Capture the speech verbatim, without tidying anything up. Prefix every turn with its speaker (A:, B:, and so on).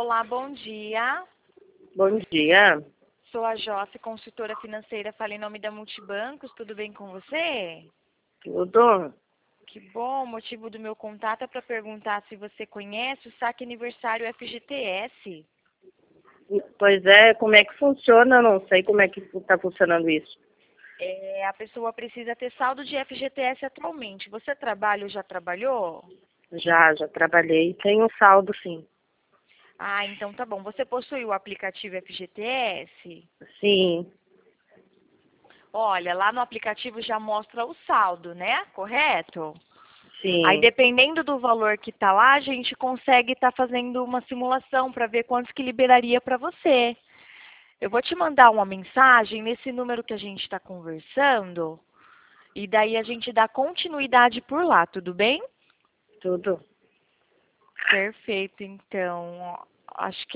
A: Olá, bom dia.
B: Bom dia.
A: Sou a Josse, consultora financeira. Falei em nome da Multibancos. Tudo bem com você?
B: Tudo?
A: Que bom. O motivo do meu contato é para perguntar se você conhece o saque aniversário F G T S.
B: Pois é, como é que funciona? Eu não sei como é que está funcionando isso.
A: É, a pessoa precisa ter saldo de F G T S atualmente. Você trabalha ou já trabalhou?
B: Já, já trabalhei. Tenho saldo, sim.
A: Ah, então tá bom. Você possui o aplicativo F G T S?
B: Sim,
A: Olha, lá no aplicativo já mostra o saldo, né? Correto? Aí,
B: sim.
A: dependendo do valor que está lá, a gente consegue estar fazendo uma simulação para ver quantos que liberaria para você. Eu vou te mandar uma mensagem nesse número que a gente está conversando e daí a gente dá continuidade por lá, tudo bem?
B: Tudo.
A: Perfeito, então. Acho que